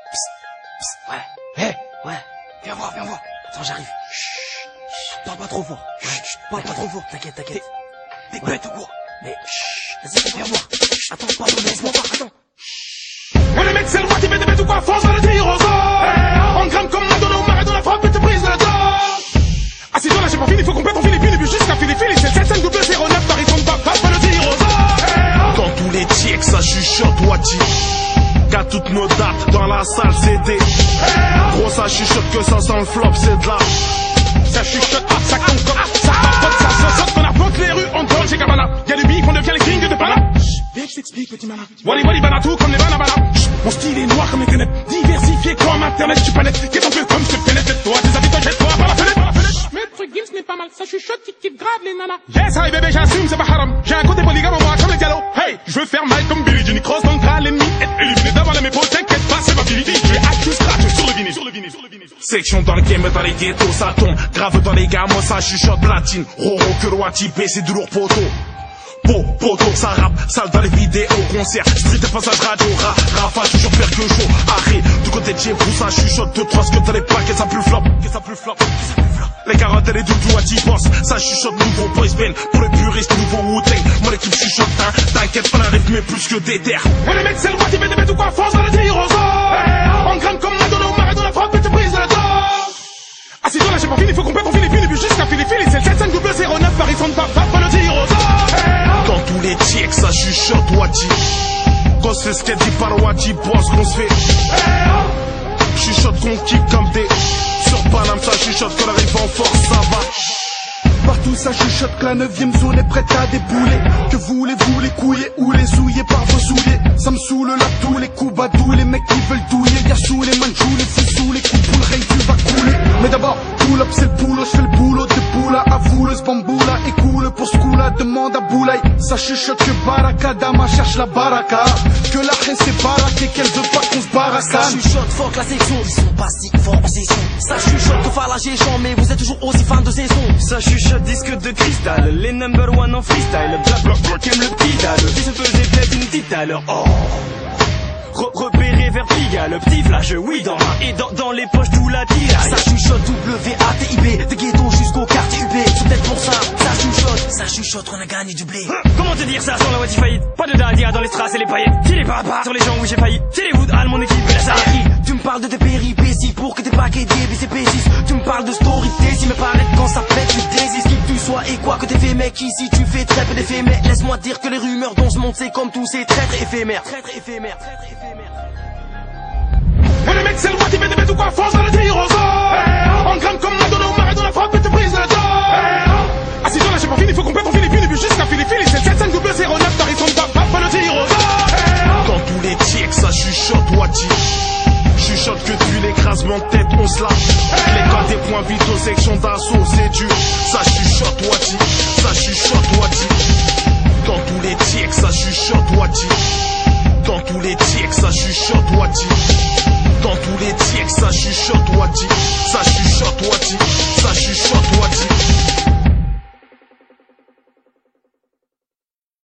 Ouais. Hé, ouais. Viens voir, viens voir. Attends, j'arrive. Chut. Parle pas trop fort. Chut. Parle pas trop fort. T'inquiète, t'inquiète. T'es bête ou quoi? Mais vas-y, viens voir. Attends, parle, laisse-moi voir. Attends. Ouais, le mec, c'est le roi qui met des bêtes ou quoi? Fonce dans le tir aux os. On grimpe comme Madonna au Maradona, frappe et te brise le dos. Assis-toi là, j'ai pas fini, faut qu'on pète en Philippines, et puis jusqu'à Philippines, c'est 7509, Paris tombe pas, frappe le tir aux os. Dans tous les tieks, ça chuchote, Wadi. Qu'à toutes nos dates, dans la salle, CD. Gros, ça chuchote que ça sent le flop, c'est de là. Ça chuchote, ça concorde, ça papote, ça zozote, qu'on arpente les rues, on donne chez Cabana. Y'a du bif, on devient les kings de Pana. Viens que je t'explique, petit malin. Wally Wally Bana tout comme les Banabana. Mon style est noir comme les canettes, diversifié comme internet, je suis pas net. Qu'est-ce qu'on fait comme je te pénètre, toi, tes habitants, jette-toi par la fenêtre. Maître Gims n'est pas mal, ça chuchote, qui kiffe grave les nanas. Yes, hi bébé, j'assume, c'est pas haram. J'ai un côté polygame en moi comme les dialogues. Hey, je veux faire mal comme Billy Jenny Cross, donc à l'ennemi, être éliminé d'avant les mépots, t'inquiète pas, c'est pas fini. Je vais actu scratch sur le vinyle, sur le vinyle, sur le vinyle. Section dans le game, dans les ghettos, ça tombe. Grave dans les gamins, ça chuchote platine. Roro que le Wati, c'est du lourd poteau. Poteau, ça rappe, sale dans les vidéos, concert, street et passage radio, rafale, toujours faire que chaud, arrêt, du côté de chez vous, ça chuchote, 2-3 ce que t'as les paquets, ça plus flop, les carottes et les doudous à 10 boss, ça chuchote, nouveau boys band, pour les puristes, nouveau Wu-Tang, mon équipe chuchote, hein, t'inquiète, on arrive mais plus que des terres. Ouais, le mec, c'est le roi qui met des bêtes ou quoi, fonce dans le tir aux os. On grimpe comme Madonna au Maradona, frappe et te brise le dos. Assis-toi là, j'ai pas fini, faut qu'on pète en Philippines, et puis jusqu'à Philippines, c'est le 7509, Paris tombe pas, frappe le tir aux os. Dans tous les tieks, ça chuchote, Wadi. Qu'on se fait ce qu'elle dit par Wadi, boss qu'on se fait. Chuchote qu'on kick comme des. Sur Paname, ça chuchote qu'on arrive en force, ça va. Partout ça chuchote que la 9ème zone est prête à débouler. Que voulez-vous, les couiller ou les souiller par vos souliers? Ça me saoule là, tous les coups badous, les mecs qui veulent douiller. Y'a sous les manjous, les fous sous les coups pour le règne, tu vas couler. Mais d'abord, pull up c'est le boulot, j'fais le boulot de boula. Avoue ce bamboula et coule pour ce coup-là, demande à Boulaye. Ça chuchote que Baraka Dama cherche la baraka. Que la haine c'est baraque et qu'elle veut pas qu'on se barrasse. Ça chuchote fort que la section, ils sont pas si forts en session. Ça chuchote que Falage est chiant, mais vous êtes toujours aussi fans de saison. Ça chuchote disque de cristal, les number one en freestyle. Black block block aime le petit dalle, qui se faisait peut-être une petite à l'heure. Oh. Repéré vers Pigalle, le petit flash, oui dans main et dans les poches tout la tiraille. Ça chuchote WATIB, de ghetto jusqu'au quartier UB. C'est peut-être pour ça, ça chuchote, on a gagné du blé. Comment te dire ça sans la Wadi faillite? Pas de dadia dans les strass et les paillettes. Si les papas sur les gens où j'ai failli, si les Woodhall mon équipe et la saille. Tu me parles de tes péripéties pour que tes paquets d'IBCP6. Tu me parles de story si me paraît quand ça pète, tu désistes. Qui que tu sois et quoi que t'aies fait, mec, ici tu fais très peu d'effets. Mais laisse-moi dire que les rumeurs dont ce monde c'est comme tous ces traîtres éphémères. Ouais, le mec, c'est le roi qui met des bêtes ou quoi, fonce dans le tir aux os. On grimpe comme Madonna au Maradona, frappe et te brise le dos. Assis-toi là, j'ai pas fini, faut qu'on pète en Philippines, et puis jusqu'à Philippines, c'est 7509, Paris tombe pas, frappe le tir aux os. Dans tous les tieks, ça chuchote, Wadi. Chuchote que tu l'écrasement de tête, on se lâche. Les gars des points vides aux sections d'assaut, c'est dur. Ça chuchote, Wadi. Ça chuchote, Wadi. Dans tous les tieks, ça chuchote, Wadi. Dans tous les tieks, ça chuchote, Wadi. Dans tous les tieks, ça chuchote, Wadi. Ça chuchote, Wadi. Ça chuchote, Wadi.